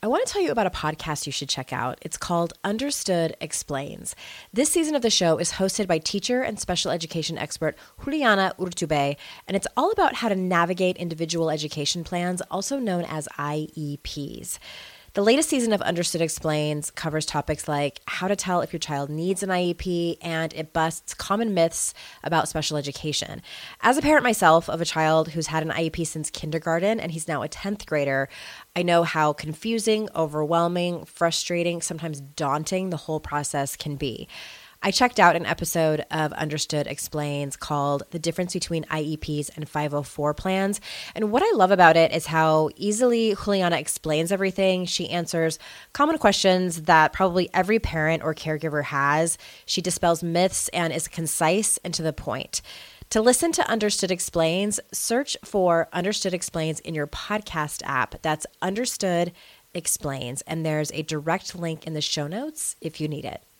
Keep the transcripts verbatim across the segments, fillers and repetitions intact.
I want to tell you about a podcast you should check out. It's called Understood Explains. This season of the show is hosted by teacher and special education expert Juliana Urtubey, and it's all about how to navigate individual education plans, also known as I E Ps. The latest season of Understood Explains covers topics like how to tell if your child needs an I E P, and it busts common myths about special education. As a parent myself of a child who's had an I E P since kindergarten, and he's now a tenth grader, I know how confusing, overwhelming, frustrating, sometimes daunting the whole process can be. I checked out an episode of Understood Explains called The Difference Between I E Ps and five oh four Plans. And what I love about it is how easily Juliana explains everything. She answers common questions that probably every parent or caregiver has. She dispels myths and is concise and to the point. To listen to Understood Explains, search for Understood Explains in your podcast app. That's Understood Explains. And there's a direct link in the show notes if you need it.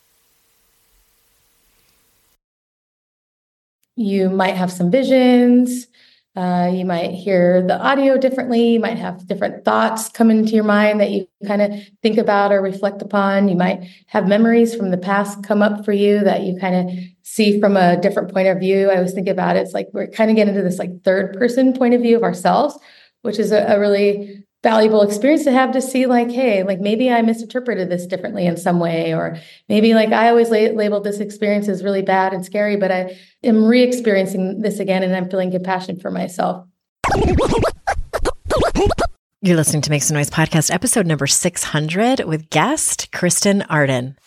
You might have some visions. Uh, you might hear the audio differently. You might have different thoughts come into your mind that you kind of think about or reflect upon. You might have memories from the past come up for you that you kind of see from a different point of view. I always think about it. It's like we're kind of getting into this like third person point of view of ourselves, which is a, a really valuable experience to have, to see like, hey, like maybe I misinterpreted this differently in some way, or maybe like I always la- labeled this experience as really bad and scary, but I am re-experiencing this again and I'm feeling compassion for myself. You're listening to Make Some Noise podcast, episode number six hundred with guest Kristen Arden.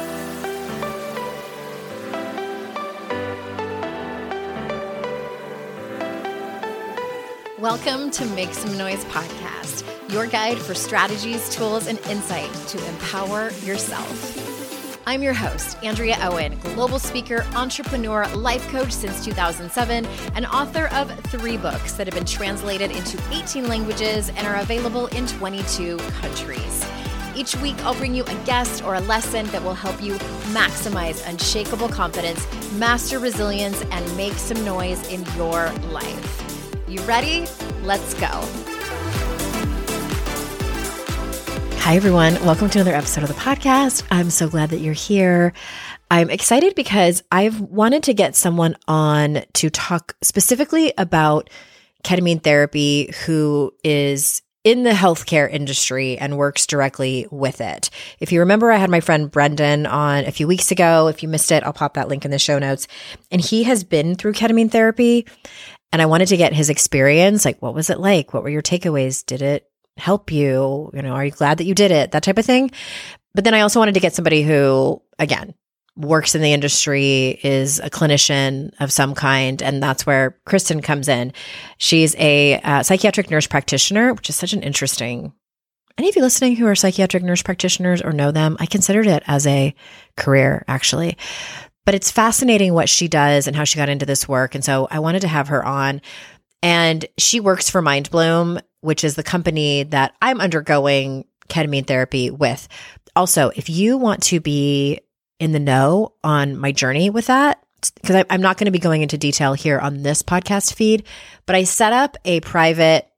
Welcome to Make Some Noise podcast, your guide for strategies, tools, and insight to empower yourself. I'm your host, Andrea Owen, global speaker, entrepreneur, life coach since two thousand seven, and author of three books that have been translated into eighteen languages and are available in twenty-two countries. Each week, I'll bring you a guest or a lesson that will help you maximize unshakable confidence, master resilience, and make some noise in your life. You ready? Let's go. Hi, everyone. Welcome to another episode of the podcast. I'm so glad that you're here. I'm excited because I've wanted to get someone on to talk specifically about ketamine therapy who is in the healthcare industry and works directly with it. If you remember, I had my friend Brendan on a few weeks ago. If you missed it, I'll pop that link in the show notes. And he has been through ketamine therapy. And I wanted to get his experience. Like, what was it like? What were your takeaways? Did it help you? You know, are you glad that you did it? That type of thing. But then I also wanted to get somebody who, again, works in the industry, is a clinician of some kind. And that's where Kristen comes in. She's a uh, psychiatric nurse practitioner, which is such an interesting, any of you listening who are psychiatric nurse practitioners or know them, I considered it as a career, actually. But it's fascinating what she does and how she got into this work. And so I wanted to have her on. And she works for MindBloom, which is the company that I'm undergoing ketamine therapy with. Also, if you want to be in the know on my journey with that, because I'm not going to be going into detail here on this podcast feed, but I set up a private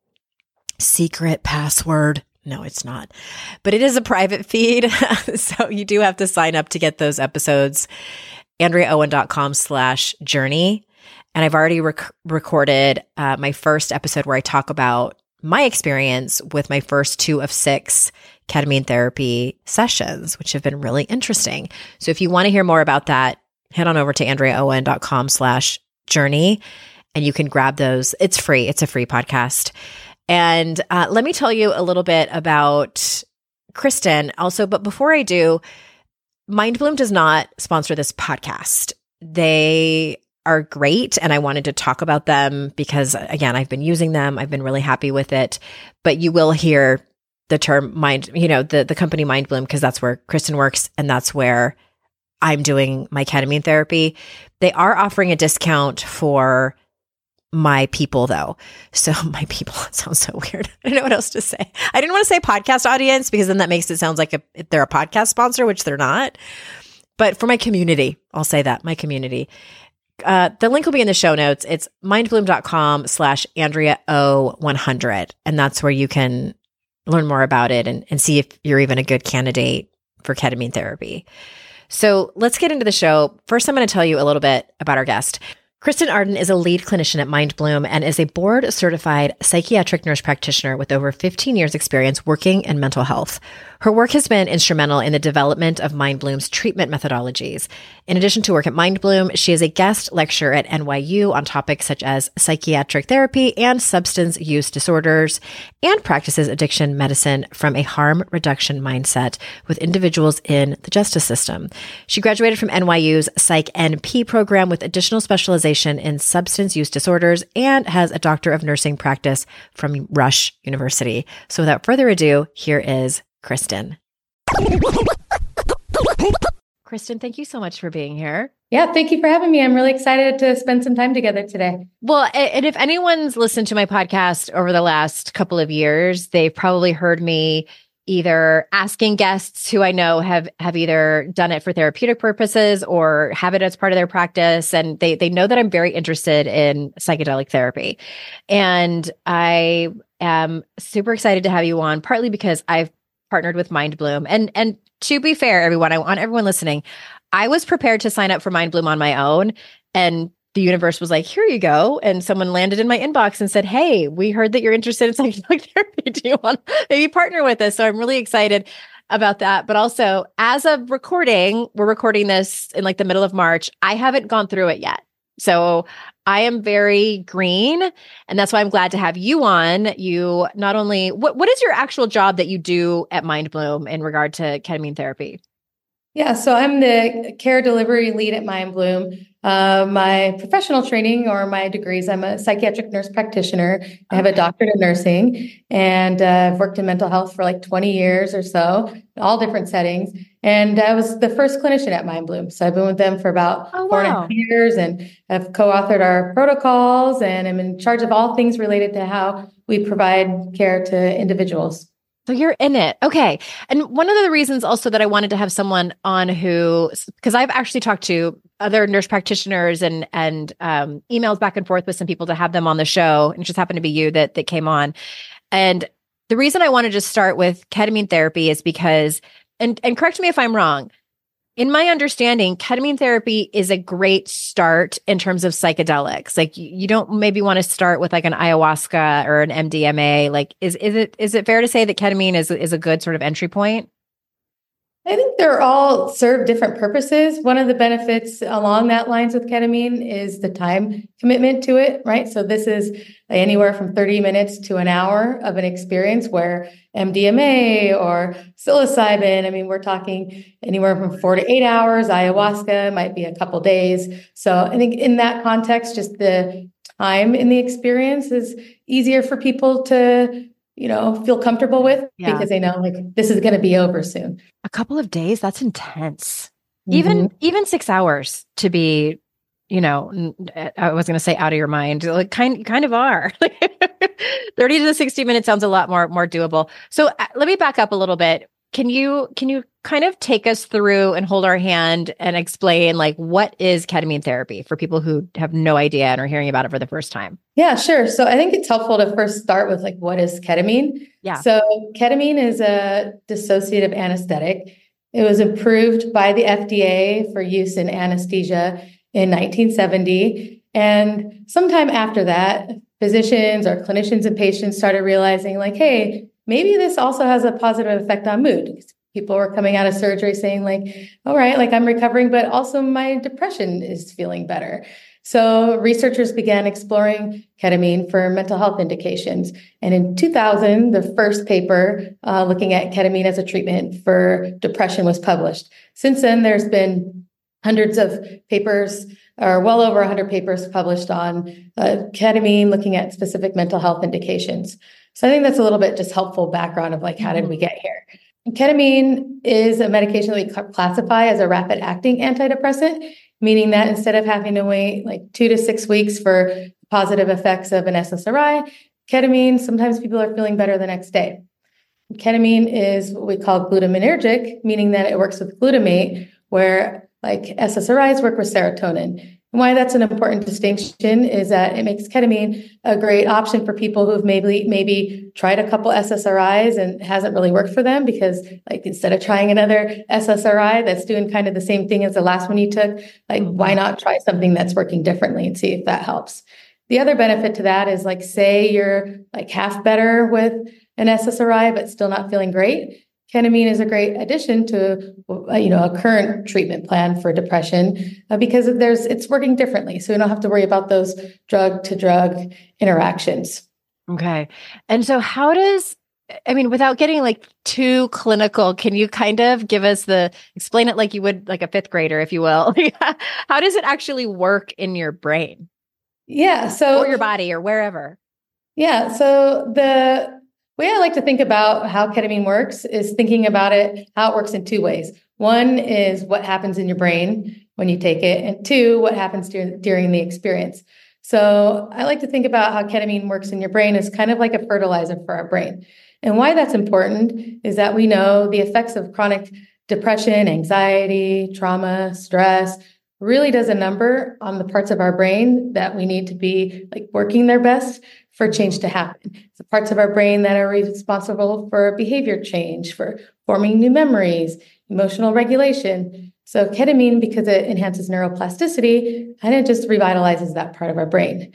secret password. No, it's not, but it is a private feed. So you do have to sign up to get those episodes. AndreaOwen.com slash journey. And I've already rec- recorded uh, my first episode where I talk about my experience with my first two of six ketamine therapy sessions, which have been really interesting. So if you want to hear more about that, head on over to AndreaOwen.com slash journey and you can grab those. It's free. It's a free podcast. And uh, let me tell you a little bit about Kristen also. But before I do, MindBloom does not sponsor this podcast. They are great, and I wanted to talk about them because, again, I've been using them. I've been really happy with it. But you will hear the term mind, you know, the, the company MindBloom, because that's where Kristen works, and that's where I'm doing my ketamine therapy. They are offering a discount for my people, though. So my people, it sounds so weird. I don't know what else to say. I didn't want to say podcast audience because then that makes it sound like a, they're a podcast sponsor, which they're not. But for my community, I'll say that, my community. Uh, the link will be in the show notes. It's mindbloom.com slash Andrea O one hundred. And that's where you can learn more about it and, and see if you're even a good candidate for ketamine therapy. So let's get into the show. First, I'm going to tell you a little bit about our guest. Kristen Arden is a lead clinician at MindBloom and is a board-certified psychiatric nurse practitioner with over fifteen years experience working in mental health. Her work has been instrumental in the development of MindBloom's treatment methodologies. In addition to work at MindBloom, she is a guest lecturer at N Y U on topics such as psychiatric therapy and substance use disorders, and practices addiction medicine from a harm reduction mindset with individuals in the justice system. She graduated from N Y U's Psych N P program with additional specialization in substance use disorders and has a Doctor of Nursing practice from Rush University. So without further ado, here is Kristen. Kristen, thank you so much for being here. Yeah, thank you for having me. I'm really excited to spend some time together today. Well, and if anyone's listened to my podcast over the last couple of years, they've probably heard me either asking guests who I know have have either done it for therapeutic purposes or have it as part of their practice. And they they know that I'm very interested in psychedelic therapy. And I am super excited to have you on, partly because I've partnered with MindBloom. And and to be fair, everyone, I want everyone listening, I was prepared to sign up for MindBloom on my own. And the universe was like, here you go. And someone landed in my inbox and said, hey, we heard that you're interested in psychedelic therapy. Do you want to maybe partner with us? So I'm really excited about that. But also, as of recording, we're recording this in like the middle of March. I haven't gone through it yet. So I am very green. And that's why I'm glad to have you on. You not only, what what is your actual job that you do at MindBloom in regard to ketamine therapy? Yeah, so I'm the care delivery lead at MindBloom. Uh, my professional training or my degrees, I'm a psychiatric nurse practitioner. I have a doctorate of nursing, and uh, I've worked in mental health for like twenty years or so, in all different settings. And I was the first clinician at MindBloom. So I've been with them for about oh, four wow. and a half years, and I've co-authored our protocols, and I'm in charge of all things related to how we provide care to individuals. So you're in it. Okay. And one of the reasons also that I wanted to have someone on who, because I've actually talked to other nurse practitioners and and um, emails back and forth with some people to have them on the show. And it just happened to be you that that came on. And the reason I wanted to start with ketamine therapy is because, and, and correct me if I'm wrong, in my understanding, ketamine therapy is a great start in terms of psychedelics. Like you don't maybe want to start with like an ayahuasca or an M D M A. Like, is is it is it fair to say that ketamine is is a good sort of entry point? I think they're all serve different purposes. One of the benefits along that lines with ketamine is the time commitment to it, right? So this is anywhere from thirty minutes to an hour of an experience, where M D M A or psilocybin, I mean, we're talking anywhere from four to eight hours. Ayahuasca might be a couple days. So I think in that context, just the time in the experience is easier for people to, you know, feel comfortable with, yeah, because they know like this is going to be over soon. A couple of days, that's intense. Mm-hmm. Even even six hours to be, you know, I was going to say out of your mind, like kind kind of are. thirty to sixty minutes sounds a lot more more doable. So uh, let me back up a little bit. Can you can you kind of take us through and hold our hand and explain like what is ketamine therapy for people who have no idea and are hearing about it for the first time? Yeah, sure. So I think it's helpful to first start with like, what is ketamine? Yeah. So ketamine is a dissociative anesthetic. It was approved by the F D A for use in anesthesia in nineteen seventy. And sometime after that, physicians or clinicians and patients started realizing like, hey, maybe this also has a positive effect on mood. People were coming out of surgery saying like, all right, like I'm recovering, but also my depression is feeling better. So researchers began exploring ketamine for mental health indications. And in two thousand, the first paper uh, looking at ketamine as a treatment for depression was published. Since then, there's been hundreds of papers, or well over one hundred papers published on uh, ketamine looking at specific mental health indications. So I think that's a little bit just helpful background of like, how did we get here? Ketamine is a medication that we classify as a rapid acting antidepressant, meaning that instead of having to wait like two to six weeks for positive effects of an S S R I, ketamine, sometimes people are feeling better the next day. Ketamine is what we call glutaminergic, meaning that it works with glutamate, where like S S R Is work with serotonin. And why that's an important distinction is that it makes ketamine a great option for people who've maybe maybe tried a couple S S R Is and it hasn't really worked for them, because like instead of trying another S S R I that's doing kind of the same thing as the last one you took, like why not try something that's working differently and see if that helps. The other benefit to that is, like, say you're like half better with an S S R I but still not feeling great. Ketamine is a great addition to, uh, you know, a current treatment plan for depression, uh, because there's it's working differently. So you don't have to worry about those drug to drug interactions. Okay. And so how does, I mean, without getting like too clinical, can you kind of give us the, explain it like you would like a fifth grader, if you will? How does it actually work in your brain? Yeah. So, or your body or wherever. Yeah. So the way I like to think about how ketamine works is thinking about it, how it works in two ways. One is what happens in your brain when you take it, and two, what happens during, during the experience. So I like to think about how ketamine works in your brain as kind of like a fertilizer for our brain. And why that's important is that we know the effects of chronic depression, anxiety, trauma, stress really does a number on the parts of our brain that we need to be like working their best for change to happen. It's the parts of our brain that are responsible for behavior change, for forming new memories, emotional regulation. So ketamine, because it enhances neuroplasticity, kind of just revitalizes that part of our brain.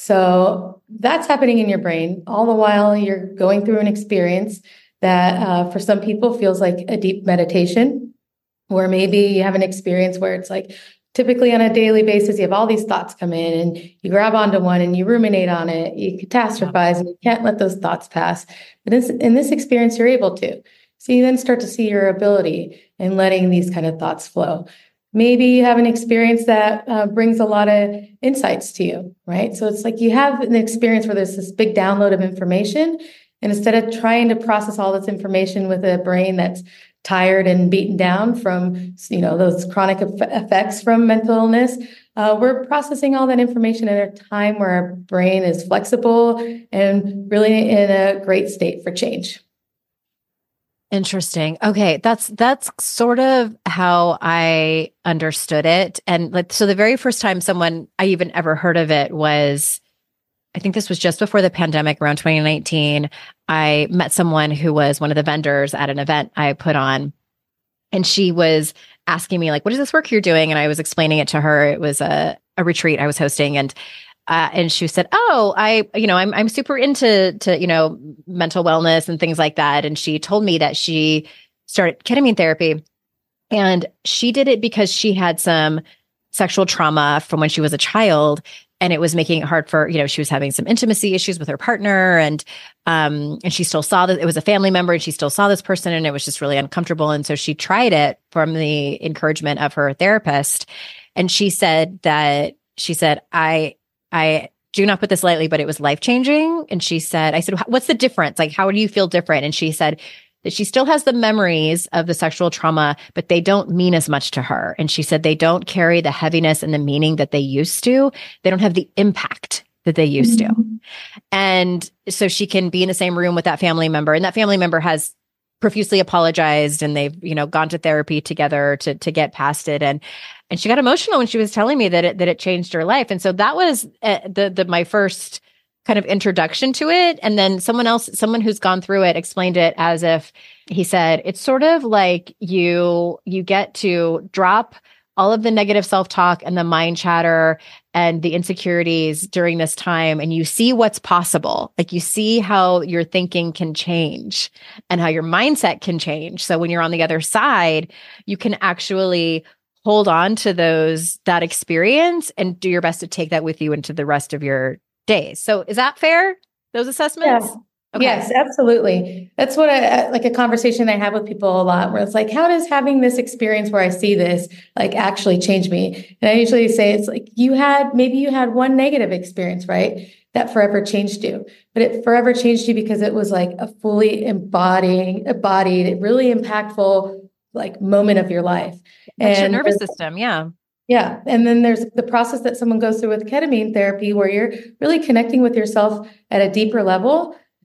So that's happening in your brain all the while you're going through an experience that uh, for some people feels like a deep meditation, where maybe you have an experience where it's like, typically on a daily basis, you have all these thoughts come in and you grab onto one and you ruminate on it, you catastrophize, and you can't let those thoughts pass. But in, in this experience, you're able to. So you then start to see your ability in letting these kind of thoughts flow. Maybe you have an experience that uh, brings a lot of insights to you, right? So it's like you have an experience where there's this big download of information, and instead of trying to process all this information with a brain that's tired and beaten down from, you know, those chronic effects from mental illness, uh, we're processing all that information at a time where our brain is flexible and really in a great state for change. Interesting. Okay. That's, that's sort of how I understood it. And like, so the very first time someone I even ever heard of it was, I think this was just before the pandemic, around twenty nineteen. I met someone who was one of the vendors at an event I put on, and she was asking me like, what is this work you're doing? And I was explaining it to her. It was a, a retreat I was hosting. And, uh, and she said, oh, I, you know, I'm, I'm super into, to, you know, mental wellness and things like that. And she told me that she started ketamine therapy, and she did it because she had some sexual trauma from when she was a child. And it was making it hard for, you know, she was having some intimacy issues with her partner, and um, and she still saw that it was a family member, and she still saw this person, and it was just really uncomfortable. And so she tried it from the encouragement of her therapist. And she said that, she said, I, I do not put this lightly, but it was life-changing. And she said, I said, what's the difference? Like, how do you feel different? And she said that she still has the memories of the sexual trauma, but they don't mean as much to her. And she said they don't carry the heaviness and the meaning that they used to. They don't have the impact that they used to. And so she can be in the same room with that family member, and that family member has profusely apologized, and they've, you know, gone to therapy together to, to get past it. And, and she got emotional when she was telling me that it, that it changed her life. And so that was uh, the, the, my first kind of introduction to it. And then someone else, someone who's gone through it, explained it as if, he said, it's sort of like you, you get to drop all of the negative self-talk and the mind chatter and the insecurities during this time, and you see what's possible. Like, you see how your thinking can change and how your mindset can change. So when you're on the other side, you can actually hold on to those, that experience, and do your best to take that with you into the rest of your days. So is that fair? Those assessments? Yeah. Okay. Yes, absolutely. That's what I, like a conversation I have with people a lot, where it's like, how does having this experience where I see this like actually change me? And I usually say, it's like, you had, maybe you had one negative experience, right? That forever changed you, but it forever changed you because it was like a fully embodying, embodied, really impactful like moment of your life. That's and your nervous system. Yeah. Yeah. And then there's the process that someone goes through with ketamine therapy, where you're really connecting with yourself at a deeper level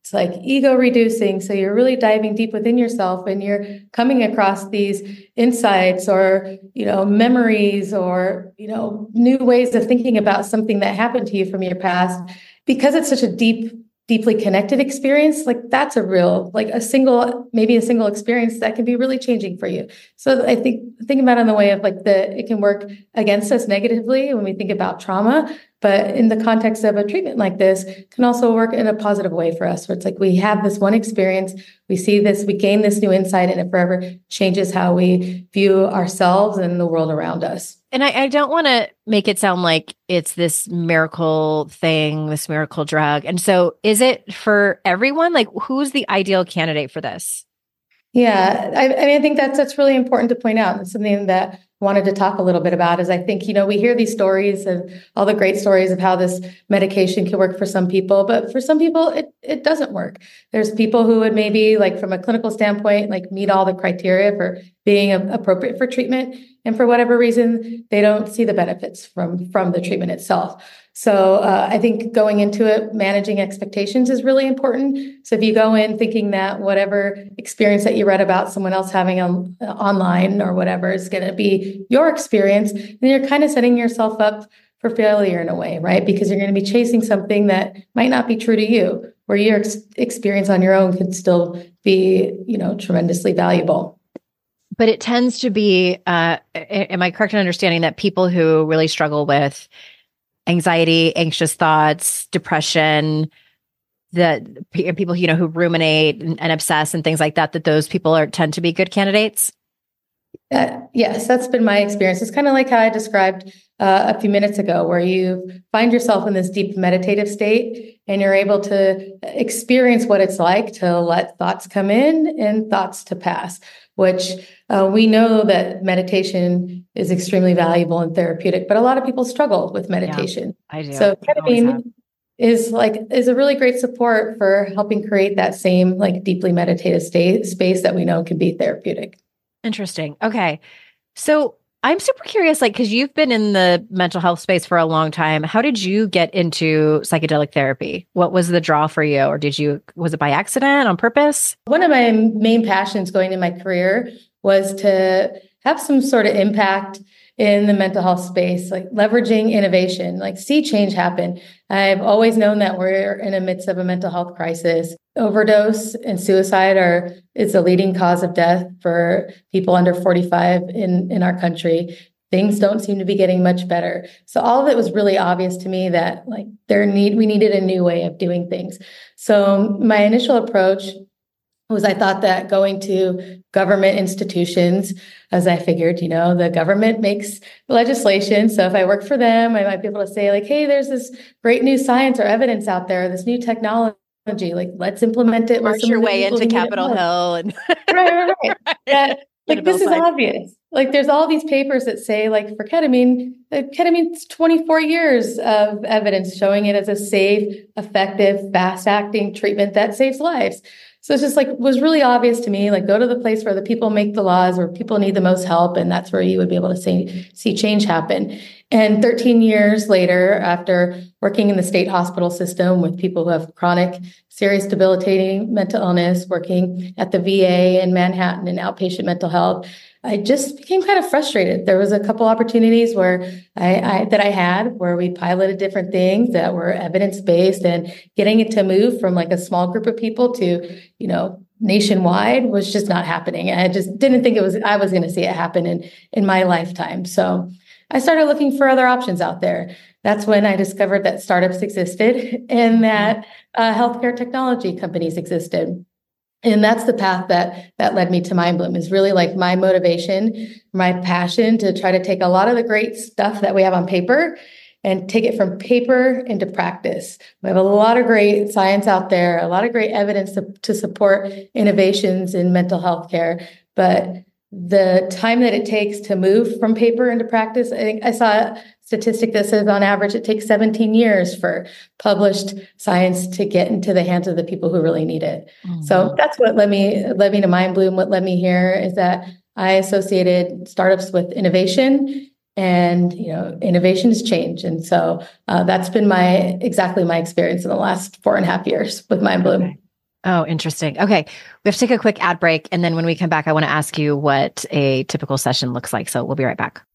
It's like ego reducing. So you're really diving deep within yourself and you're coming across these insights or, you know, memories or, you know, new ways of thinking about something that happened to you from your past. Because it's such a deep, deeply connected experience, like that's a real, like a single, maybe a single experience that can be really changing for you. So I think, think about it in the way of like the, it can work against us negatively when we think about trauma, but in the context of a treatment like this, can also work in a positive way for us, where it's like we have this one experience, we see this, we gain this new insight, and it forever changes how we view ourselves and the world around us. And I, I don't want to make it sound like it's this miracle thing, this miracle drug. And so is it for everyone? Like, who's the ideal candidate for this? Yeah, I, I mean, I think that's that's really important to point out. It's something that I wanted to talk a little bit about is I think, you know, we hear these stories of all the great stories of how this medication can work for some people, but for some people, it, it doesn't work. There's people who would maybe, like from a clinical standpoint, like meet all the criteria for being a, appropriate for treatment. And for whatever reason, they don't see the benefits from, from the treatment itself. So uh, I think going into it, managing expectations is really important. So if you go in thinking that whatever experience that you read about someone else having on, uh, online or whatever is going to be your experience, then you're kind of setting yourself up for failure in a way, right? Because you're going to be chasing something that might not be true to you, where your ex- experience on your own could still be, you know, tremendously valuable. But it tends to be, uh, am I correct in understanding that people who really struggle with anxiety, anxious thoughts, depression, that people, you know, who ruminate and, and obsess and things like that, that those people are tend to be good candidates? Uh, yes, that's been my experience. It's kind of like how I described uh, a few minutes ago, where you find yourself in this deep meditative state and you're able to experience what it's like to let thoughts come in and thoughts to pass, which uh, we know that meditation is extremely valuable and therapeutic, but a lot of people struggle with meditation. Yeah, I do. So ketamine is like, is a really great support for helping create that same like deeply meditative state space that we know can be therapeutic. Interesting. Okay. So I'm super curious, like, because you've been in the mental health space for a long time. How did you get into psychedelic therapy? What was the draw for you? Or did you, was it by accident, on purpose? One of my main passions going in my career was to have some sort of impact in the mental health space, like leveraging innovation, like see change happen. I've always known that we're in the midst of a mental health crisis. Overdose and suicide are is the leading cause of death for people under forty-five in, in our country. Things don't seem to be getting much better. So all of it was really obvious to me that like there need we needed a new way of doing things. So my initial approach was I thought that going to government institutions, as I figured, you know, the government makes legislation. So if I work for them, I might be able to say like, hey, there's this great new science or evidence out there, this new technology, like let's implement it. March your way into Capitol Hill. And right, right, right. Yeah, like this is obvious. Like there's all these papers that say like for ketamine, uh, ketamine's twenty-four years of evidence showing it as a safe, effective, fast-acting treatment that saves lives. So it's just like, was really obvious to me, like go to the place where the people make the laws, where people need the most help. And that's where you would be able to see, see change happen. And thirteen years later, after working in the state hospital system with people who have chronic, serious, debilitating mental illness, working at the V A in Manhattan in outpatient mental health, I just became kind of frustrated. There was a couple opportunities where I, I that I had where we piloted different things that were evidence-based, and getting it to move from like a small group of people to, you know, nationwide was just not happening. I just didn't think it was, I was going to see it happen in, in my lifetime. So I started looking for other options out there. That's when I discovered that startups existed and that uh, healthcare technology companies existed. And that's the path that that led me to MindBloom, is really like my motivation, my passion to try to take a lot of the great stuff that we have on paper and take it from paper into practice. We have a lot of great science out there, a lot of great evidence to, to support innovations in mental health care. But the time that it takes to move from paper into practice, I think I saw a statistic that says on average it takes seventeen years for published science to get into the hands of the people who really need it. Mm-hmm. So that's what led me led me to MindBloom. What led me here is that I associated startups with innovation, and you know, innovation is change. And so uh, that's been my exactly my experience in the last four and a half years with MindBloom. Okay. Oh, interesting. Okay. We have to take a quick ad break. And then when we come back, I want to ask you what a typical session looks like. So we'll be right back.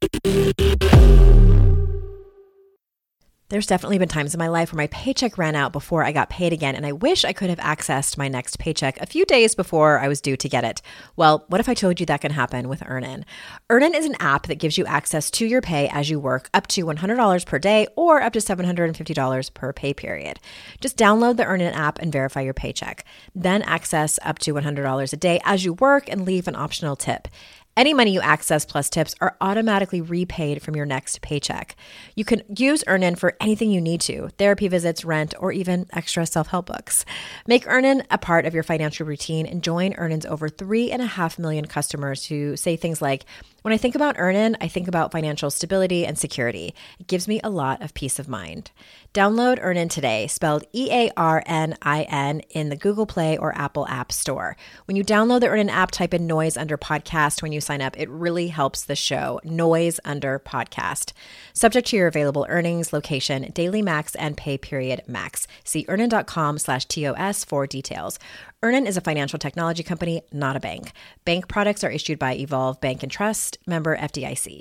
There's definitely been times in my life where my paycheck ran out before I got paid again, and I wish I could have accessed my next paycheck a few days before I was due to get it. Well, what if I told you that can happen with Earnin? Earnin is an app that gives you access to your pay as you work up to one hundred dollars per day or up to seven hundred fifty dollars per pay period. Just download the Earnin app and verify your paycheck. Then access up to one hundred dollars a day as you work and leave an optional tip. Any money you access plus tips are automatically repaid from your next paycheck. You can use Earnin for anything you need to, therapy visits, rent, or even extra self-help books. Make Earnin a part of your financial routine and join Earnin's over three and a half million customers who say things like, when I think about Earnin, I think about financial stability and security. It gives me a lot of peace of mind. Download Earnin today, spelled E A R N I N, in the Google Play or Apple App Store. When you download the Earnin app, type in Noise under podcast when you sign up. It really helps the show. Noise under podcast. Subject to your available earnings, location, daily max, and pay period max. See earnin.com slash TOS for details. Earnin is a financial technology company, not a bank. Bank products are issued by Evolve Bank and Trust, member F D I C.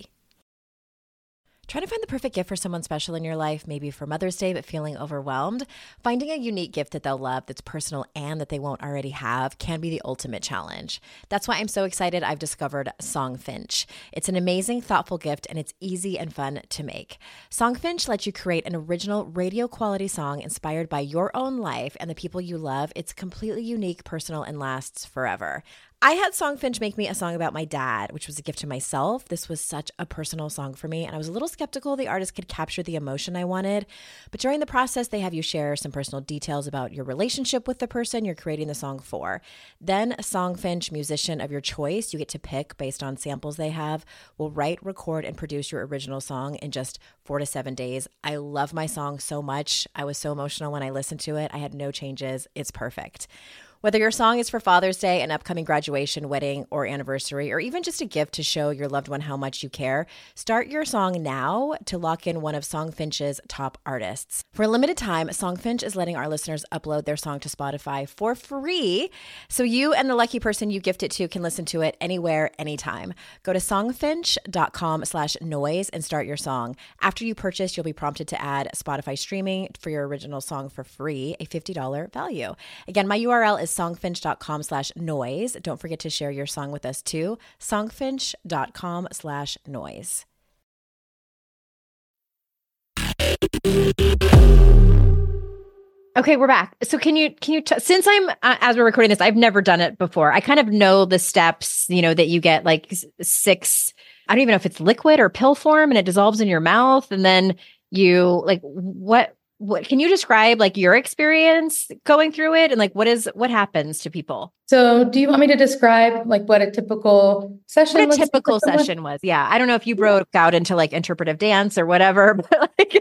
Trying to find the perfect gift for someone special in your life, maybe for Mother's Day, but feeling overwhelmed? Finding a unique gift that they'll love, that's personal and that they won't already have, can be the ultimate challenge. That's why I'm so excited I've discovered Songfinch. It's an amazing, thoughtful gift, and it's easy and fun to make. Songfinch lets you create an original radio quality song inspired by your own life and the people you love. It's completely unique, personal, and lasts forever. I had Songfinch make me a song about my dad, which was a gift to myself. This was such a personal song for me, and I was a little skeptical the artist could capture the emotion I wanted. But during the process, they have you share some personal details about your relationship with the person you're creating the song for. Then a Songfinch musician of your choice, you get to pick based on samples they have, will write, record, and produce your original song in just four to seven days. I love my song so much. I was so emotional when I listened to it. I had no changes. It's perfect. Whether your song is for Father's Day, an upcoming graduation, wedding, or anniversary, or even just a gift to show your loved one how much you care, start your song now to lock in one of Songfinch's top artists. For a limited time, Songfinch is letting our listeners upload their song to Spotify for free, so you and the lucky person you gift it to can listen to it anywhere, anytime. Go to songfinch.com slash noise and start your song. After you purchase, you'll be prompted to add Spotify streaming for your original song for free, a fifty dollars value. Again, my U R L is songfinch.com slash noise. Don't forget to share your song with us too. Songfinch.com slash noise. Okay, we're back. So can you, can you, t- since I'm, uh, as we're recording this, I've never done it before. I kind of know the steps, you know, that you get like six, I don't even know if it's liquid or pill form, and it dissolves in your mouth. And then you like, what, What can you describe like your experience going through it, and like what is what happens to people? So do you want me to describe like what a typical session What a looks typical like for someone? session was? Yeah. I don't know if you broke out into like interpretive dance or whatever, but like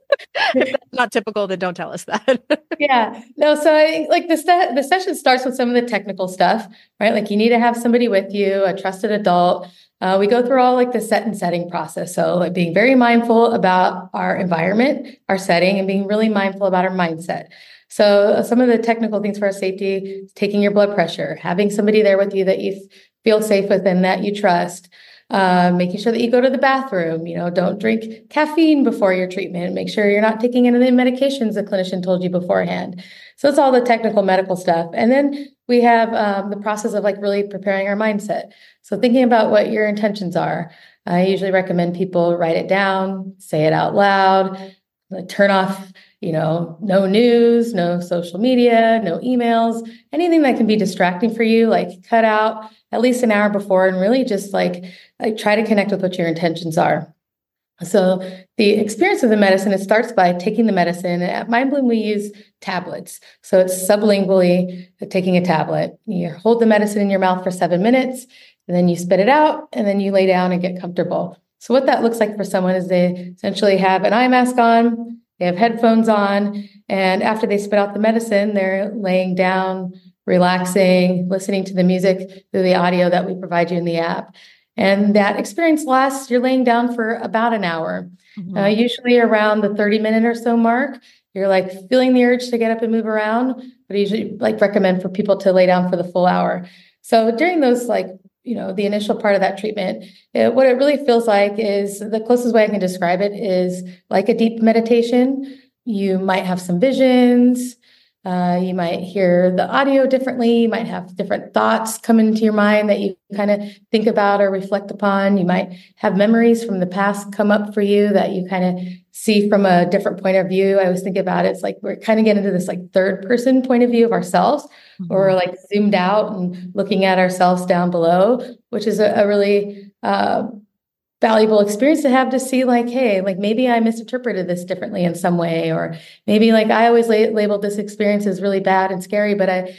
if that's not typical, then don't tell us that. Yeah, no. So I, like the st- the session starts with some of the technical stuff, right? Like you need to have somebody with you, a trusted adult. Uh, we go through all like the set and setting process. So like being very mindful about our environment, our setting, and being really mindful about our mindset. So uh, some of the technical things for our safety, taking your blood pressure, having somebody there with you that you f- feel safe with and that you trust, uh, making sure that you go to the bathroom, you know, don't drink caffeine before your treatment, make sure you're not taking any of the medications the clinician told you beforehand. So it's all the technical medical stuff. And then we have um, the process of like really preparing our mindset. So thinking about what your intentions are. I usually recommend people write it down, say it out loud, like turn off, you know, no news, no social media, no emails, anything that can be distracting for you, like cut out at least an hour before and really just like, like try to connect with what your intentions are. So the experience of the medicine, it starts by taking the medicine. At MindBloom, we use tablets. So it's sublingually taking a tablet. You hold the medicine in your mouth for seven minutes, and then you spit it out, and then you lay down and get comfortable. So what that looks like for someone is they essentially have an eye mask on, they have headphones on, and after they spit out the medicine, they're laying down, relaxing, listening to the music through the audio that we provide you in the app. And that experience lasts, you're laying down for about an hour, mm-hmm. uh, usually around the thirty minute or so mark. You're like feeling the urge to get up and move around, but I usually like recommend for people to lay down for the full hour. So during those, like, you know, the initial part of that treatment, it, what it really feels like is the closest way I can describe it is like a deep meditation. You might have some visions. Uh, you might hear the audio differently. You might have different thoughts come into your mind that you kind of think about or reflect upon. You might have memories from the past come up for you that you kind of see from a different point of view. I always think about it, it's like we're kind of getting into this like third person point of view of ourselves, mm-hmm. or we're like zoomed out and looking at ourselves down below, which is a, a really uh, valuable experience to have, to see like, hey, like maybe I misinterpreted this differently in some way, or maybe like I always la- labeled this experience as really bad and scary, but I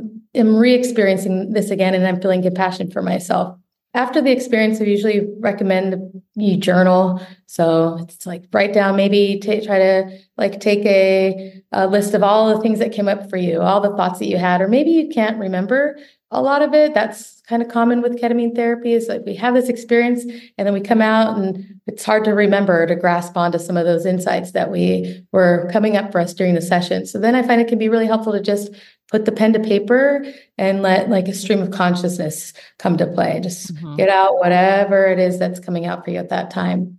am re-experiencing this again and I'm feeling compassion for myself. After the experience, I usually recommend you journal. So it's like write down, maybe t- try to like take a, a list of all the things that came up for you, all the thoughts that you had, or maybe you can't remember a lot of it. That's kind of common with ketamine therapy, is like we have this experience and then we come out and it's hard to remember, to grasp onto some of those insights that we were coming up for us during the session. So then I find it can be really helpful to just put the pen to paper and let like a stream of consciousness come to play. Just mm-hmm. get out whatever it is that's coming out for you at that time.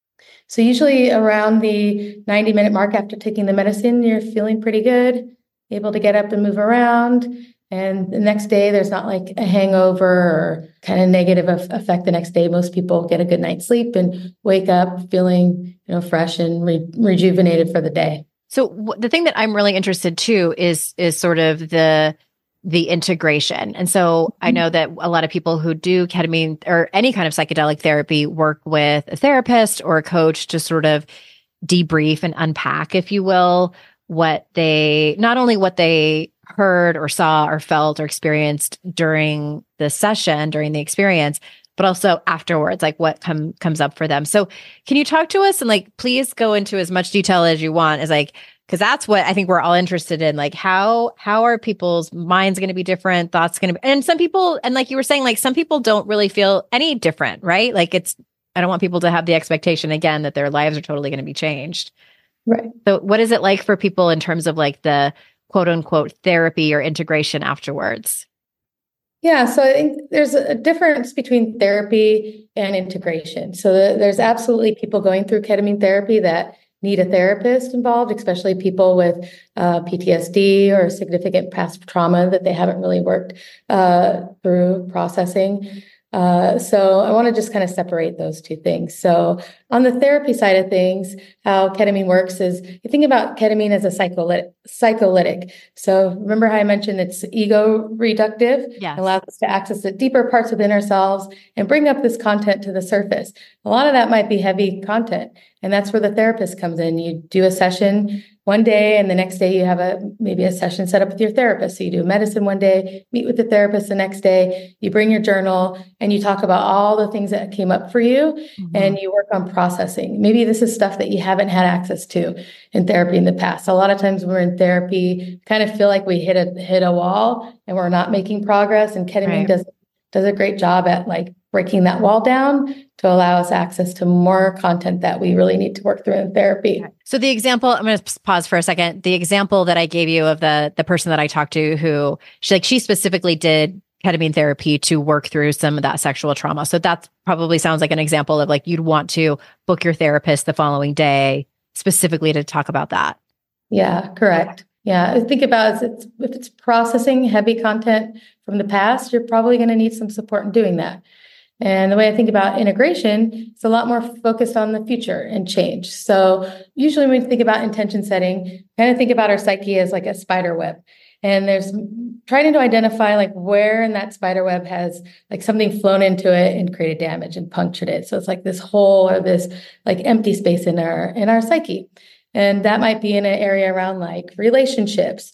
So usually around the ninety minute mark after taking the medicine, you're feeling pretty good, able to get up and move around. And the next day, there's not like a hangover or kind of negative effect the next day. Most people get a good night's sleep and wake up feeling, you know, fresh and re- rejuvenated for the day. So w- the thing that I'm really interested too is is sort of the the integration. And so mm-hmm. I know that a lot of people who do ketamine or any kind of psychedelic therapy work with a therapist or a coach to sort of debrief and unpack, if you will, what they, not only what they heard or saw or felt or experienced during the session, during the experience, but also afterwards, like what come, comes up for them. So can you talk to us and like, please go into as much detail as you want, as like, because that's what I think we're all interested in. Like how, how are people's minds going to be different, thoughts going to be, and some people, and like you were saying, like some people don't really feel any different, right? Like it's, I don't want people to have the expectation again that their lives are totally going to be changed. Right. So what is it like for people in terms of like the quote unquote therapy or integration afterwards? Yeah, so I think there's a difference between therapy and integration. So there's absolutely people going through ketamine therapy that need a therapist involved, especially people with uh, P T S D or significant past trauma that they haven't really worked uh, through processing. Uh, so I want to just kind of separate those two things. So on the therapy side of things, how ketamine works is you think about ketamine as a psycholytic. psycholytic. So remember how I mentioned it's ego reductive, yes. allows us to access the deeper parts within ourselves and bring up this content to the surface. A lot of that might be heavy content, and that's where the therapist comes in. You do a session one day, and the next day you have a maybe a session set up with your therapist. So you do medicine one day, meet with the therapist the next day, you bring your journal, and you talk about all the things that came up for you, mm-hmm. and you work on processing. Maybe this is stuff that you haven't had access to in therapy in the past. A lot of times when we're in therapy, kind of feel like we hit a hit a wall and we're not making progress. And ketamine right. does does a great job at like breaking that wall down to allow us access to more content that we really need to work through in therapy. So the example, I'm going to pause for a second. The example that I gave you of the the person that I talked to who she like she specifically did ketamine therapy to work through some of that sexual trauma. So that probably sounds like an example of like you'd want to book your therapist the following day specifically to talk about that. Yeah, correct. Yeah, think about it, if it's processing heavy content from the past, you're probably going to need some support in doing that. And the way I think about integration, it's a lot more focused on the future and change. So usually when we think about intention setting, kind of think about our psyche as like a spider web. And there's trying to identify like where in that spider web has like something flown into it and created damage and punctured it. So it's like this hole or this like empty space in our in our psyche. And that might be in an area around like relationships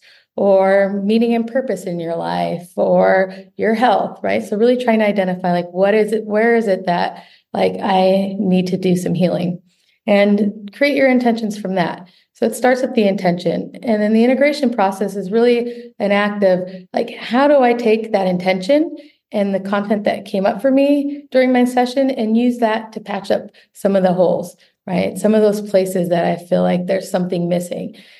or meaning and purpose in your life or your health, right? So really trying to identify like what is it, where is it that like I need to do some healing, and create your intentions from that. So it starts with the intention. And then the integration process is really an act of like, how do I take that intention and the content that came up for me during my session and use that to patch up some of the holes, right? Some of those places that I feel like there's something missing.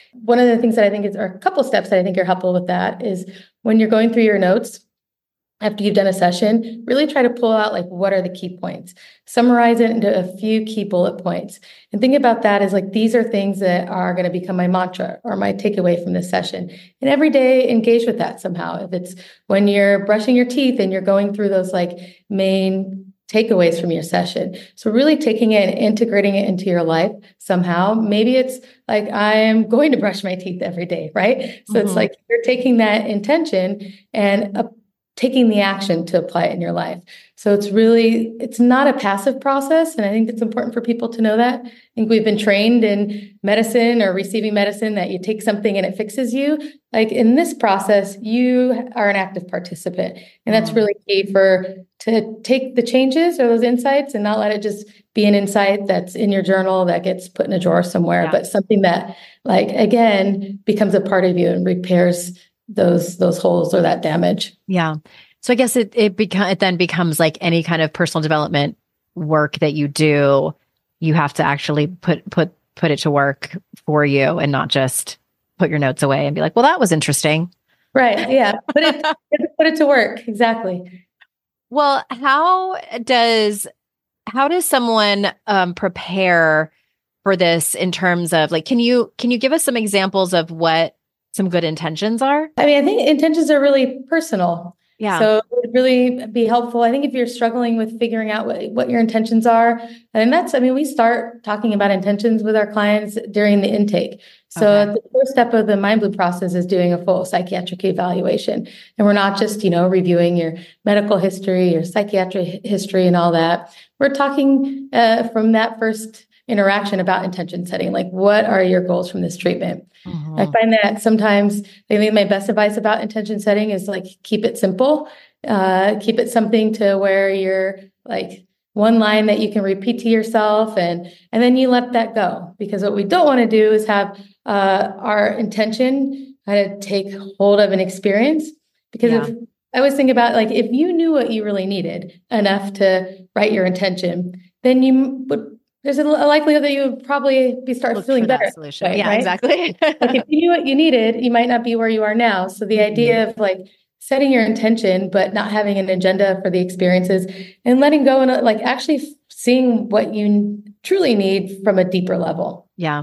One of the things that I think is, or a couple steps that I think are helpful with that is when you're going through your notes, after you've done a session, really try to pull out like, what are the key points? Summarize it into a few key bullet points. And think about that as like, these are things that are going to become my mantra or my takeaway from this session. And every day engage with that somehow. If it's when you're brushing your teeth and you're going through those like main takeaways from your session. So really taking it and integrating it into your life somehow. Maybe it's like, I'm going to brush my teeth every day, right? So mm-hmm. It's like you're taking that intention and a taking the action to apply it in your life. So it's really, it's not a passive process. And I think it's important for people to know that. I think we've been trained in medicine or receiving medicine that you take something and it fixes you. Like in this process, you are an active participant. And that's really key for, to take the changes or those insights and not let it just be an insight that's in your journal that gets put in a drawer somewhere, yeah. but something that like, again, becomes a part of you and repairs those those holes or that damage. Yeah. So I guess it it become it then becomes like any kind of personal development work that you do, you have to actually put put put it to work for you and not just put your notes away and be like, well, that was interesting. Right. Yeah. Put it put it to work. Exactly. Well, how does how does someone um, prepare for this in terms of like, can you can you give us some examples of what some good intentions are? I mean, I think intentions are really personal. Yeah. So it would really be helpful. I think if you're struggling with figuring out what, what your intentions are, and that's, I mean, we start talking about intentions with our clients during the intake. So okay. The first step of the Mind Bloom process is doing a full psychiatric evaluation. And we're not just, you know, reviewing your medical history, your psychiatric history and all that. We're talking uh, from that first interaction about intention setting. Like, what are your goals from this treatment? Mm-hmm. I find that sometimes I think my best advice about intention setting is like, keep it simple, uh, keep it something to where you're like one line that you can repeat to yourself and, and then you let that go. Because what we don't want to do is have uh, our intention kind of take hold of an experience. Because yeah. if I always think about like, if you knew what you really needed enough to write your intention, then you would there's a likelihood that you would probably be start Look feeling better. Solution. Right, yeah, right? Exactly. Like if you knew what you needed, you might not be where you are now. So the idea of like setting your intention, but not having an agenda for the experiences and letting go and like actually seeing what you truly need from a deeper level. Yeah.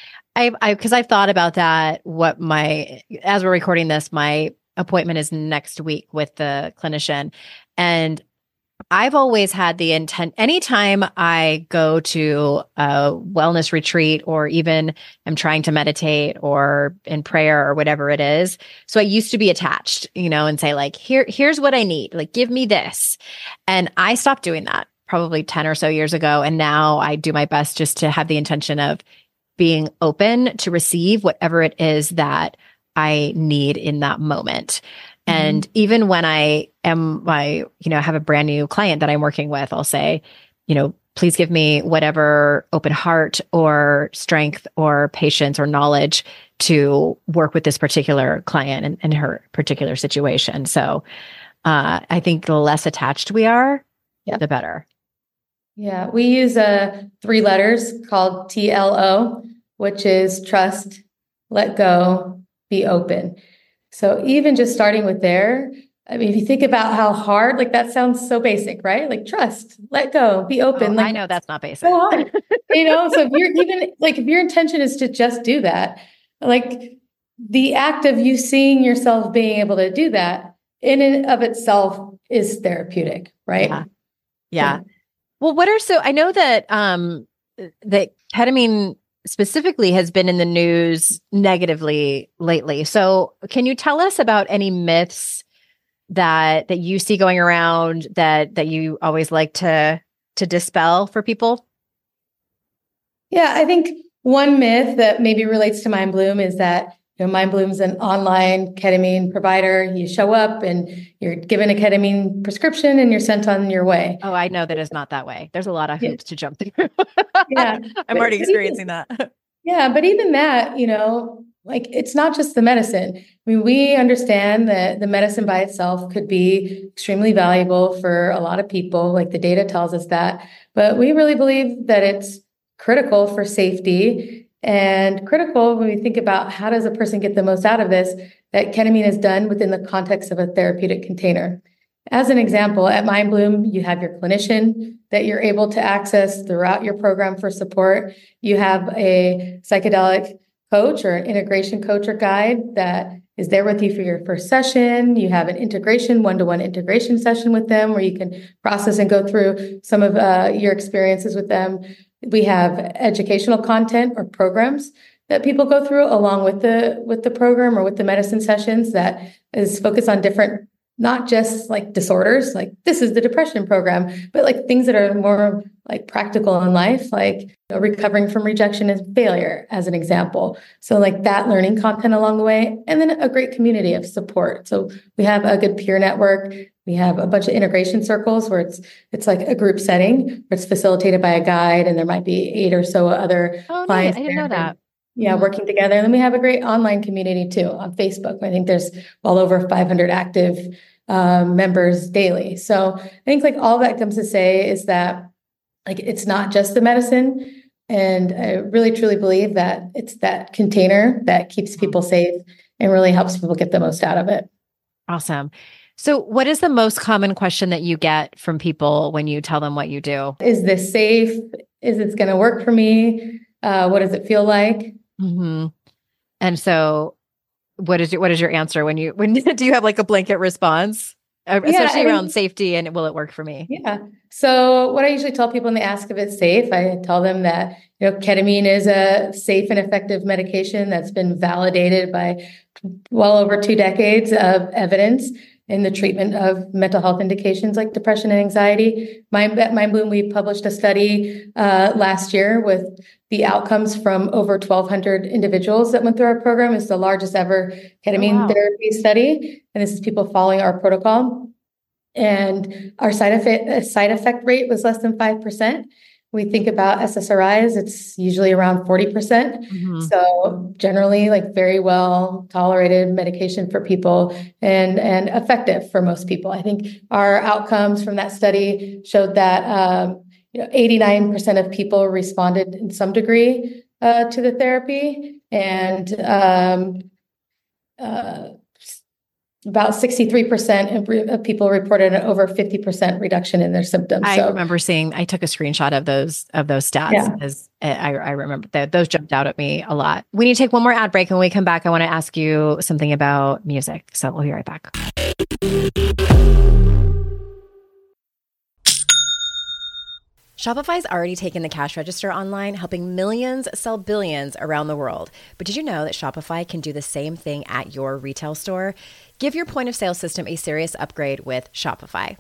I, I, cause I've thought about that. What my, as we're recording this, my appointment is next week with the clinician, and I've always had the intent, anytime I go to a wellness retreat or even am trying to meditate or in prayer or whatever it is. So I used to be attached, you know, and say like, here, here's what I need, like, give me this. And I stopped doing that probably ten or so years ago. And now I do my best just to have the intention of being open to receive whatever it is that I need in that moment. And even when I am my, you know, have a brand new client that I'm working with, I'll say, you know, please give me whatever open heart or strength or patience or knowledge to work with this particular client and, and her particular situation. So uh, I think the less attached we are, yep. the better. Yeah. We use uh, three letters called T L O, which is trust, let go, be open. So even just starting with there, I mean, if you think about how hard, like that sounds so basic, right? Like trust, let go, be open. Oh, like, I know that's not basic. So hard, you know, so if you're even like, if your intention is to just do that, like the act of you seeing yourself being able to do that in and of itself is therapeutic, right? Yeah. Yeah. Well, what are, so I know that, um, that ketamine specifically has been in the news negatively lately. So can you tell us about any myths that that you see going around that that you always like to to dispel for people? Yeah, I think one myth that maybe relates to Mind Bloom is that, you know, Mind Bloom's an online ketamine provider. You show up and you're given a ketamine prescription and you're sent on your way. Oh, I know that is not that way. There's a lot of hoops yeah. to jump through. Yeah. I'm but, already but experiencing even, that. Yeah. But even that, you know, like it's not just the medicine. I mean, we understand that the medicine by itself could be extremely valuable for a lot of people. Like the data tells us that, but we really believe that it's critical for safety and critical when we think about how does a person get the most out of this, that ketamine is done within the context of a therapeutic container. As an example, at MindBloom, you have your clinician that you're able to access throughout your program for support. You have a psychedelic coach or an integration coach or guide that is there with you for your first session. You have an integration, one-to-one integration session with them where you can process and go through some of uh, your experiences with them. We have educational content or programs that people go through along with the with the program or with the medicine sessions that is focused on different, not just like disorders, like this is the depression program, but like things that are more like practical in life, like you know, recovering from rejection and failure, as an example. So like that learning content along the way, and then a great community of support. So we have a good peer network. We have a bunch of integration circles where it's it's like a group setting where it's facilitated by a guide, and there might be eight or so other oh, clients. Nice. I didn't know that. Yeah, Mm-hmm. working together. And then we have a great online community too on Facebook. I think there's well over five hundred active um, members daily. So I think like all that comes to say is that like it's not just the medicine. And I really truly believe that it's that container that keeps people safe and really helps people get the most out of it. Awesome. So what is the most common question that you get from people when you tell them what you do? Is this safe? Is it going to work for me? Uh, what does it feel like? Mm-hmm. And so what is your, what is your answer when you, when do you have like a blanket response, uh, Yeah, especially I mean, around safety and will it work for me? Yeah. So what I usually tell people when they ask if it's safe, I tell them that, you know, ketamine is a safe and effective medication that's been validated by well over two decades of evidence in the treatment of mental health indications like depression and anxiety. Mind, MindBloom, we published a study uh, last year with the outcomes from over twelve hundred individuals that went through our program. It's the largest ever ketamine Oh, wow. therapy study. And this is people following our protocol. And our side effect, side effect rate was less than five percent. We think about S S R Is, it's usually around forty percent. Mm-hmm. So generally like very well tolerated medication for people and, and effective for most people. I think our outcomes from that study showed that um, you know, eighty-nine percent of people responded in some degree uh, to the therapy. And um, uh, about sixty-three percent of, re- of people reported an over fifty percent reduction in their symptoms. I So, remember seeing, I took a screenshot of those, of those stats Yeah. because I, I remember that those jumped out at me a lot. We need to take one more ad break. And when we come back, I want to ask you something about music. So we'll be right back. Shopify's already taken the cash register online, helping millions sell billions around the world. But did you know that Shopify can do the same thing at your retail store? Give your point of sale system a serious upgrade with Shopify.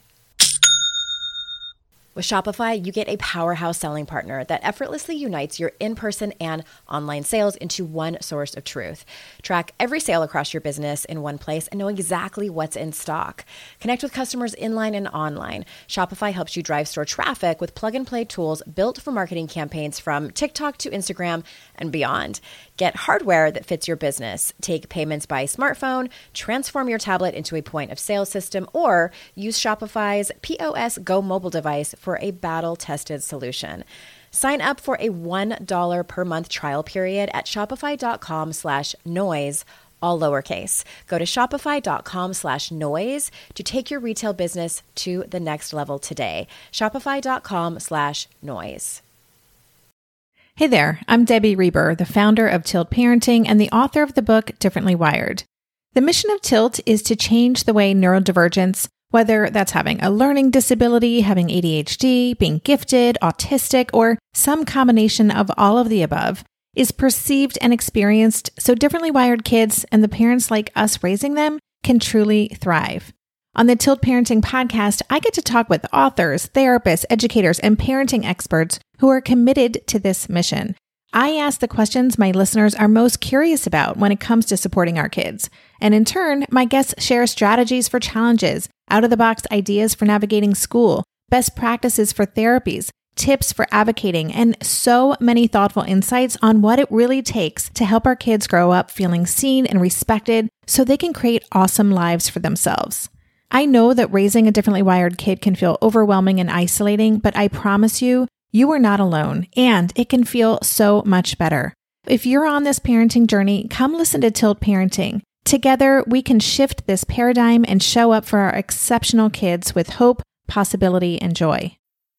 With Shopify, you get a powerhouse selling partner that effortlessly unites your in-person and online sales into one source of truth. Track every sale across your business in one place and know exactly what's in stock. Connect with customers inline and online. Shopify helps you drive store traffic with plug-and-play tools built for marketing campaigns from TikTok to Instagram and beyond. Get hardware that fits your business. Take payments by smartphone, transform your tablet into a point of sale system, or use Shopify's P O S Go mobile device for a battle-tested solution. Sign up for a one dollar per month trial period at shopify.com slash noise, all lowercase. Go to shopify.com slash noise to take your retail business to the next level today. Shopify.com slash noise. Hey there, I'm Debbie Reber, the founder of Tilt Parenting and the author of the book Differently Wired. The mission of Tilt is to change the way neurodivergence, whether that's having a learning disability, having A D H D, being gifted, autistic, or some combination of all of the above, is perceived and experienced so differently wired kids and the parents like us raising them can truly thrive. On the Tilt Parenting podcast, I get to talk with authors, therapists, educators, and parenting experts who are committed to this mission. I ask the questions my listeners are most curious about when it comes to supporting our kids. And in turn, my guests share strategies for challenges, out-of-the-box ideas for navigating school, best practices for therapies, tips for advocating, and so many thoughtful insights on what it really takes to help our kids grow up feeling seen and respected so they can create awesome lives for themselves. I know that raising a differently wired kid can feel overwhelming and isolating, but I promise you, you are not alone, and it can feel so much better. If you're on this parenting journey, come listen to Tilt Parenting. Together, we can shift this paradigm and show up for our exceptional kids with hope, possibility, and joy.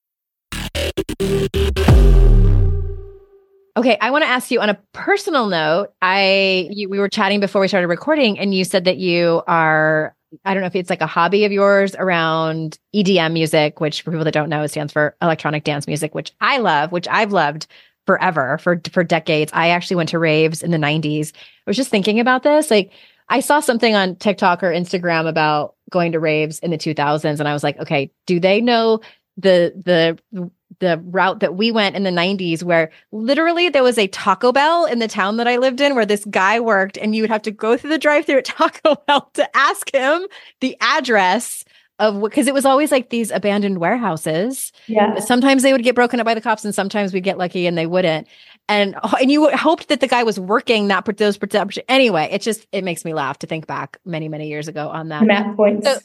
Okay, I want to ask you on a personal note. I you, we were chatting before we started recording, and you said that you are, I don't know if it's like a hobby of yours around E D M music, which for people that don't know, stands for electronic dance music, which I love, which I've loved forever, for for decades. I actually went to raves in the nineties. I was just thinking about this. Like, I saw something on TikTok or Instagram about going to raves in the two thousands, and I was like, okay, do they know the the the route that we went in the nineties, where literally there was a Taco Bell in the town that I lived in where this guy worked, and you would have to go through the drive-thru at Taco Bell to ask him the address of, because it was always like these abandoned warehouses. Yeah. Sometimes they would get broken up by the cops, and sometimes we'd get lucky and they wouldn't. And and you hoped that the guy was working that those protection. Anyway, it just it makes me laugh to think back many many years ago on that. Map points. So,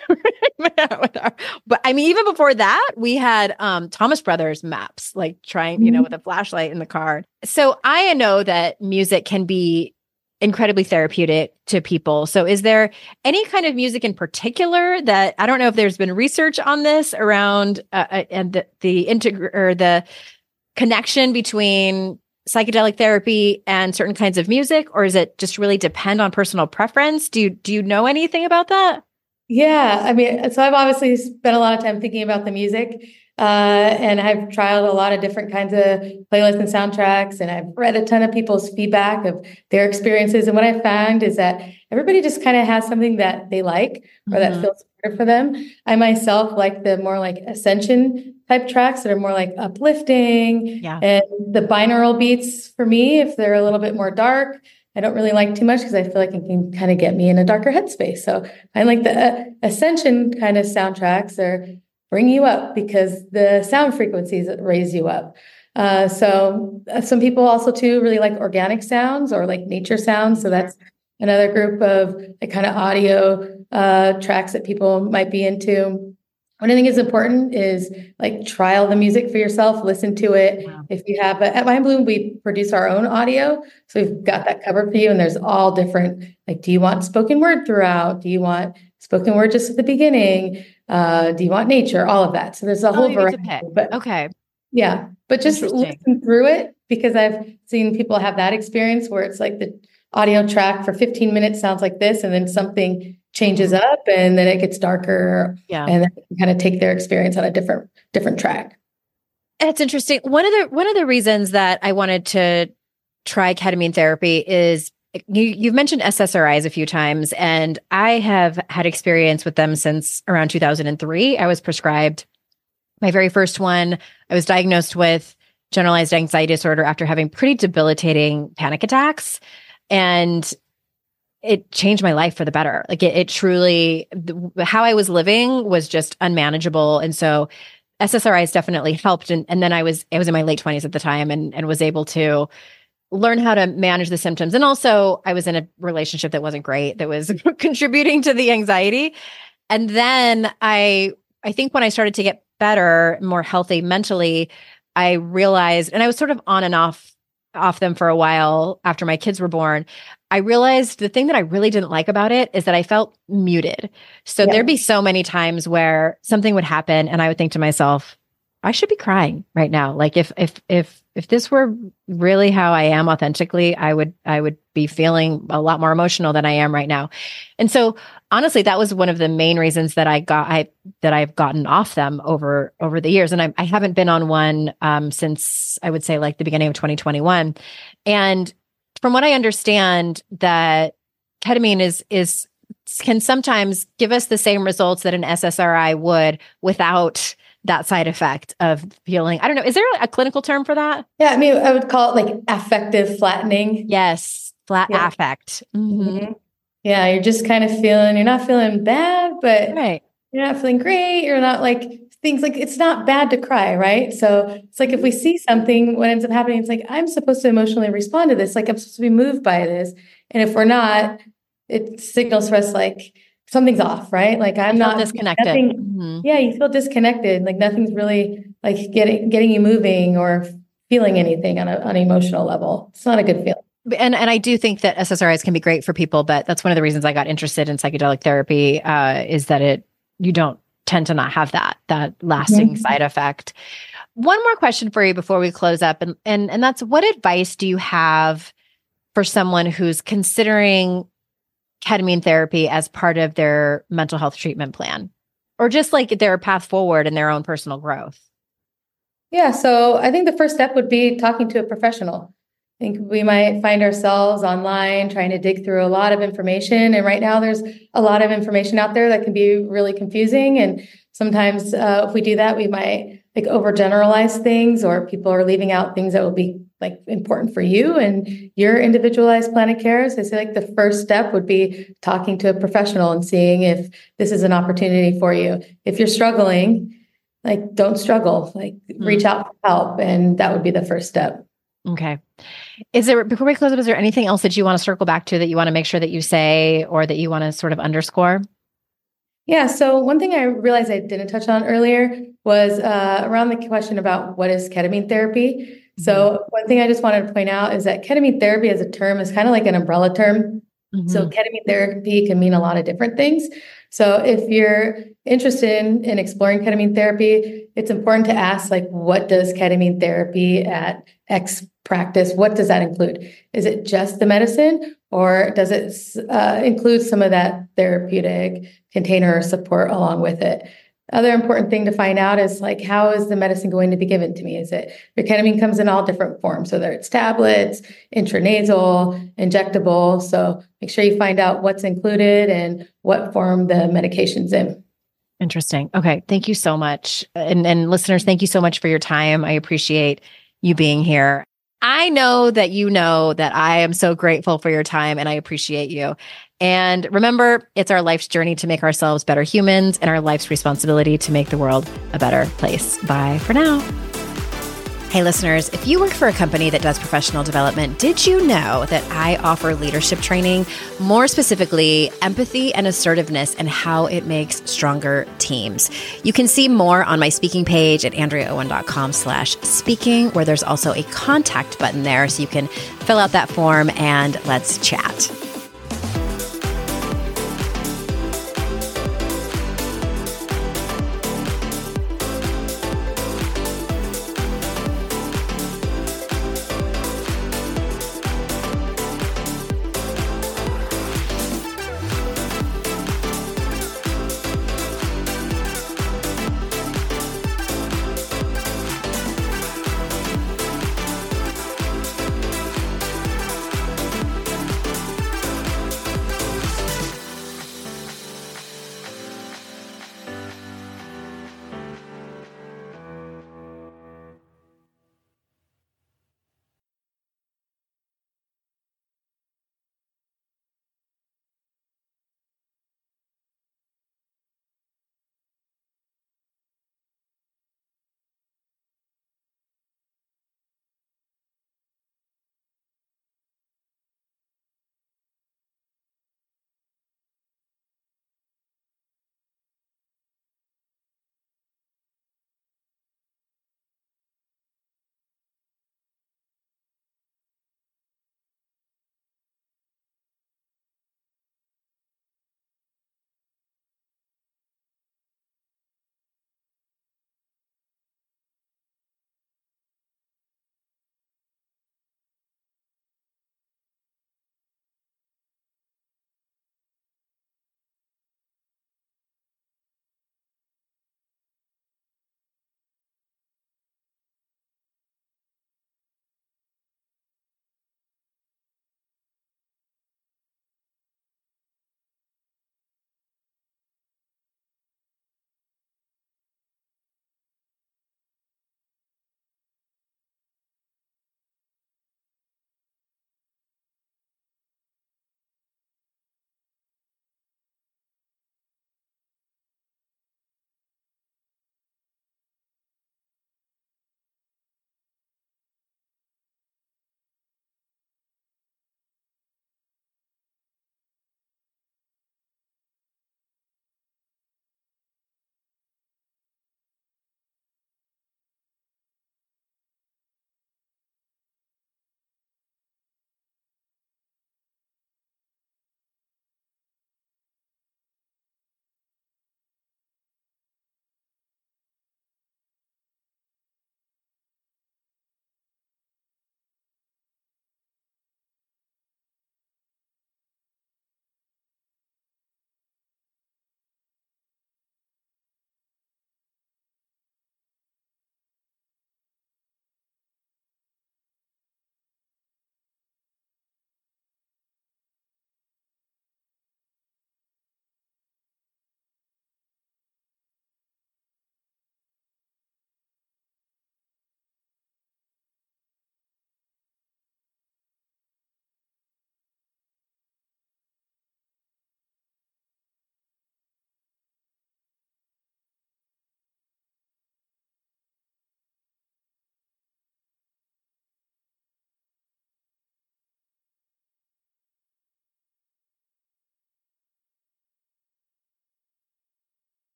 but I mean, even before that, we had um, Thomas Brothers maps, like trying, you know, with a flashlight in the car. So I know that music can be incredibly therapeutic to people. So is there any kind of music in particular that, I don't know if there's been research on this around uh, and the the integ- or the connection between psychedelic therapy and certain kinds of music, or is it just really depend on personal preference? Do you, do you know anything about that? Yeah, I mean, so I've obviously spent a lot of time thinking about the music, uh, and I've trialed a lot of different kinds of playlists and soundtracks, and I've read a ton of people's feedback of their experiences. And what I found is that everybody just kind of has something that they like or mm-hmm. that feels supportive for them. I myself like the more like ascension type tracks that are more like uplifting, yeah. and the binaural beats for me, if they're a little bit more dark, I don't really like too much because I feel like it can kind of get me in a darker headspace. So I like the uh, ascension kind of soundtracks, or bring you up because the sound frequencies raise you up. Uh, so uh, some people also too really like organic sounds or like nature sounds. So that's another group of the kind of audio uh, tracks that people might be into. What I think is important is like trial the music for yourself, listen to it. Wow. If you have, a, at Mind Bloom, we produce our own audio. So we've got that covered for you. And there's all different, like, do you want spoken word throughout? Do you want spoken word just at the beginning? Uh, do you want nature? All of that. So there's a whole oh, variety. But okay. Yeah. But just listen through it, because I've seen people have that experience where it's like the audio track for fifteen minutes sounds like this, and then something changes up and then it gets darker. Yeah. And then kind of take their experience on a different, different track. That's interesting. One of the, one of the reasons that I wanted to try ketamine therapy is you, you've mentioned S S R Is a few times, and I have had experience with them since around two thousand three. I was prescribed my very first one. I was diagnosed with generalized anxiety disorder after having pretty debilitating panic attacks. And it changed my life for the better. Like it, it truly, the, how I was living was just unmanageable. And so S S R Is definitely helped. And, and then I was, I was in my late twenties at the time, and, and was able to learn how to manage the symptoms. And also I was in a relationship that wasn't great, that was contributing to the anxiety. And then I, I think when I started to get better, more healthy mentally, I realized, and I was sort of on and off off them for a while after my kids were born, I realized the thing that I really didn't like about it is that I felt muted. So yeah. There'd be so many times where something would happen and I would think to myself, I should be crying right now. Like if if if if this were really how I am authentically, I would I would be feeling a lot more emotional than I am right now. And so honestly, that was one of the main reasons that I got I that I've gotten off them over over the years. And I, I haven't been on one um, since I would say like the beginning of twenty twenty-one. And from what I understand, that ketamine is is can sometimes give us the same results that an S S R I would without that side effect of feeling, I don't know, is there a clinical term for that? Yeah, I mean, I would call it like affective flattening. Yes, flat yeah. affect. Mm-hmm. Mm-hmm. Yeah, you're just kind of feeling, you're not feeling bad, but right. you're not feeling great. You're not like, things like, it's not bad to cry, right? So it's like, if we see something, what ends up happening, it's like, I'm supposed to emotionally respond to this. Like, I'm supposed to be moved by this. And if we're not, it signals for us like, something's off, right? Like I'm not disconnected. Nothing, mm-hmm. Yeah, you feel disconnected. Like nothing's really like getting getting you moving or feeling anything on, a, on an emotional level. It's not a good feeling. And and I do think that S S R Is can be great for people, but that's one of the reasons I got interested in psychedelic therapy uh, is that it you don't tend to not have that that lasting mm-hmm. side effect. One more question for you before we close up, and and and that's, what advice do you have for someone who's considering ketamine therapy as part of their mental health treatment plan, or just like their path forward in their own personal growth? Yeah, so I think the first step would be talking to a professional. I think we might find ourselves online trying to dig through a lot of information. And right now there's a lot of information out there that can be really confusing. And sometimes uh, if we do that, we might like overgeneralize things, or people are leaving out things that will be like important for you and your individualized plan of care. So I say like the first step would be talking to a professional and seeing if this is an opportunity for you. If you're struggling, like don't struggle, like mm-hmm. reach out for help. And that would be the first step. Okay. Is there, before we close up, is there anything else that you want to circle back to that you want to make sure that you say, or that you want to sort of underscore? Yeah. So one thing I realized I didn't touch on earlier was uh, around the question about what is ketamine therapy. Mm-hmm. So one thing I just wanted to point out is that ketamine therapy as a term is kind of like an umbrella term. Mm-hmm. So ketamine therapy can mean a lot of different things. So if you're interested in, in exploring ketamine therapy, it's important to ask, like, what does ketamine therapy at X practice, what does that include? Is it just the medicine, or does it uh, include some of that therapeutic container or support along with it? Other important thing to find out is, like, how is the medicine going to be given to me? Is it, your ketamine comes in all different forms, whether it's tablets, intranasal, injectable. So make sure you find out what's included and what form the medication's in. Interesting. Okay. Thank you so much. And, and listeners, thank you so much for your time. I appreciate you being here. I know that you know that I am so grateful for your time, and I appreciate you. And remember, it's our life's journey to make ourselves better humans, and our life's responsibility to make the world a better place. Bye for now. Hey listeners, if you work for a company that does professional development, did you know that I offer leadership training, more specifically empathy and assertiveness, and how it makes stronger teams? You can see more on my speaking page at andreaowen.com slash speaking, where there's also a contact button there, so you can fill out that form and let's chat.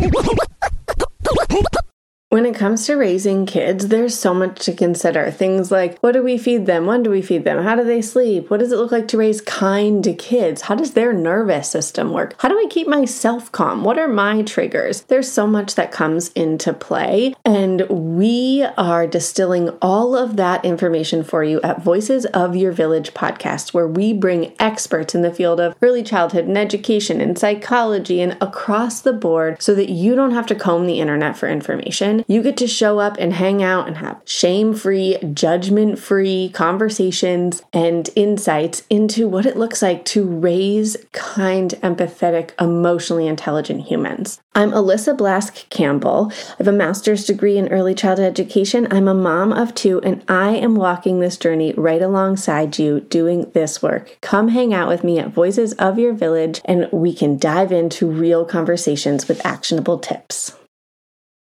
When it comes to raising kids, there's so much to consider. Things like, what do we feed them? When do we feed them? How do they sleep? What does it look like to raise kind kids? How does their nervous system work? How do I keep myself calm? What are my triggers? There's so much that comes into play, and we are distilling all of that information for you at Voices of Your Village podcast, where we bring experts in the field of early childhood and education and psychology and across the board so that you don't have to comb the internet for information. You get to show up and hang out and have shame-free, judgment-free conversations and insights into what it looks like to raise kind, empathetic, emotionally intelligent humans. I'm Alyssa Blask Campbell. I have a master's degree in early childhood education. I'm a mom of two, and I am walking this journey right alongside you doing this work. Come hang out with me at Voices of Your Village, and we can dive into real conversations with actionable tips.